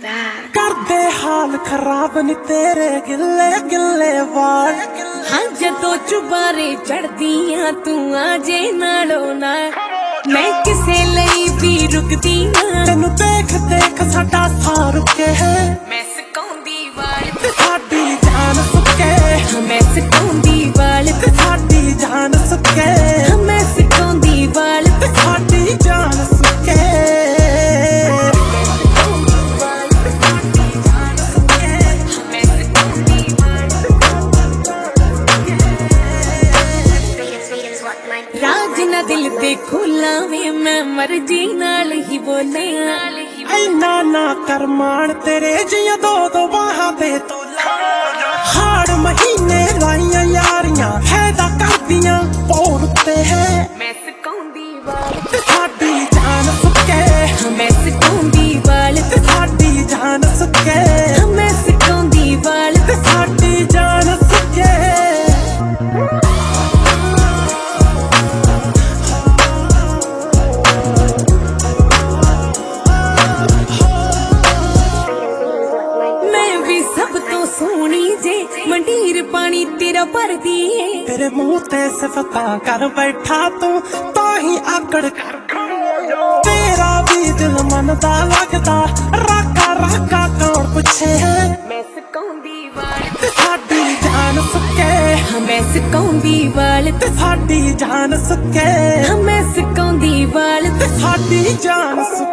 bad. करदे हाल खराब नी तेरे गिले गिले वाल। हाँ जदों चुबारे चढ़दियां तू आजे नालों नाल मैं किसे लई भी रुकदी ना। तेनू देख देख साडा साह रुके है मैं सकाउंदी वाल ते साडी जान सुके। मैं सकाउंदी वाल ते साडी जान सुके। मैं सकाउंदी वाल ते साडी जान सुके। राज ना दिल दे खोला वे मैं मर्जी नाल ही बोले। ऐना ना कर मान तेरे जियां दो दो बाहां दे तोला। हाड़ महीने लाइयां यारियां हैदा करदियां पौर उत्ते है। मैं सकाउंदी वाल ते साडी जान सुके। मैं सकाउंदी वाल ते साडी जान सुके। मैं सकाउंदी वाल ते साडी जान सुके। सब तो सोनी जे मंडीर पानी तेरा भरदी है। तेरे मुंह ते सिफता कर बैठा तू ताही आकड़ कर। तेरा भी दिल मनदा लगदा राका राका कौन पुछे है। मैं सकाउंदी वाल ते साडी जान सुके। मैं सकाउंदी वाल ते साडी जान सुके। मैं सकाउंदी वाल ते साडी जान सुके।